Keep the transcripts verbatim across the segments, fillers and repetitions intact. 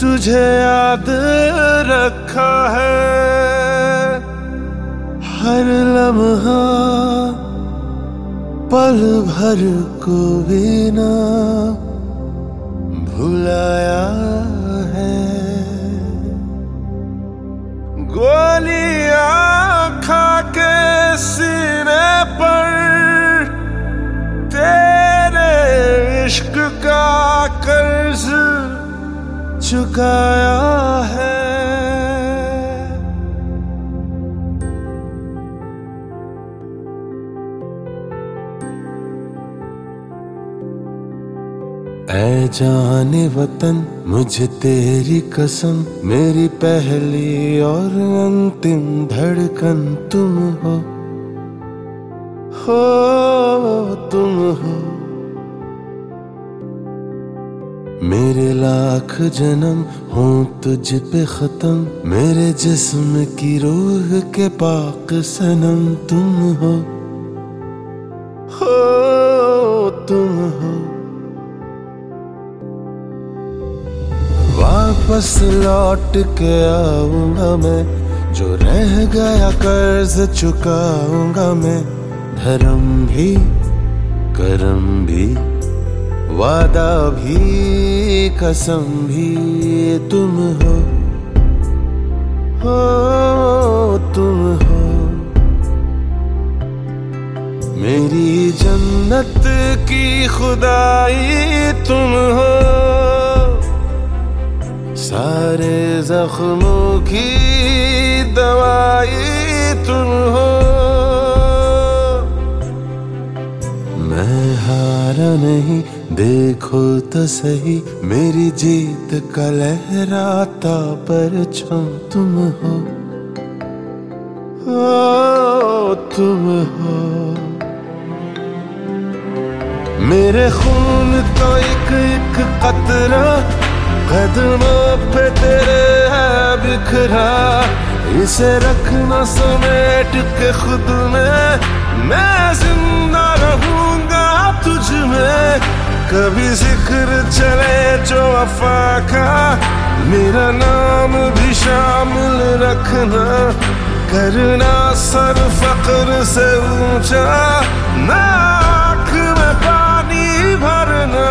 तुझे याद रखा है, हर लम्हा पल भर को भी ना भुलाया है। गोलियां खा के सीने पर तेरे इश्क का कर्ज चुकाया है। ऐ जाने वतन मुझे तेरी कसम, मेरी पहली और अंतिम धड़कन तुम हो, हो तुम हो। मेरे लाख जन्म हो तुझ पे खत्म, मेरे जिस्म की रूह के पाक सनम तुम हो, हो तुम हो। वापस लौट के आऊंगा मैं, जो रह गया कर्ज चुकाऊंगा मैं। धर्म भी करम भी वादा भी कसम भी तुम हो, हो तुम हो। मेरी जन्नत की खुदाई तुम हो, सारे जख्मों की दवाई तुम हो। मैं हारा नहीं, देखो तो सही, मेरी जीत का लहराता परचम तुम हो, ओ तुम हो। मेरे खून तो एक एक कतरा कदमों पे तेरे है बिखरा, इसे रखना समेट के खुद में, मैं जिंदा रहूंगा तुझ में। कभी जिक्र चले जो वफा का, मेरा नाम भी शामिल रखना। करना सर फख्र से ऊंचा, नाक में पानी भरना।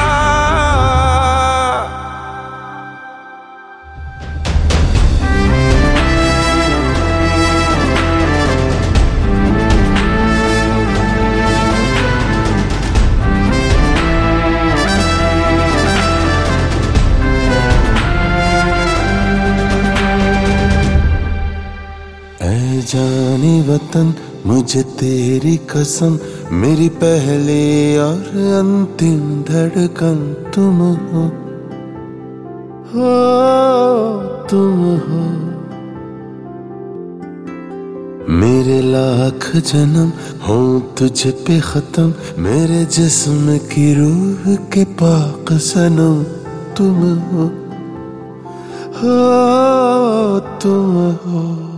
ऐ जाने वतन मुझे तेरी कसम, मेरी पहली और अंतिम धड़कन तुम हो, हो तुम हो। मेरे लाख जन्म हो तुझ पे खत्म, मेरे जिस्म की रूह के पाक सनम तुम हो, हो तुम हो।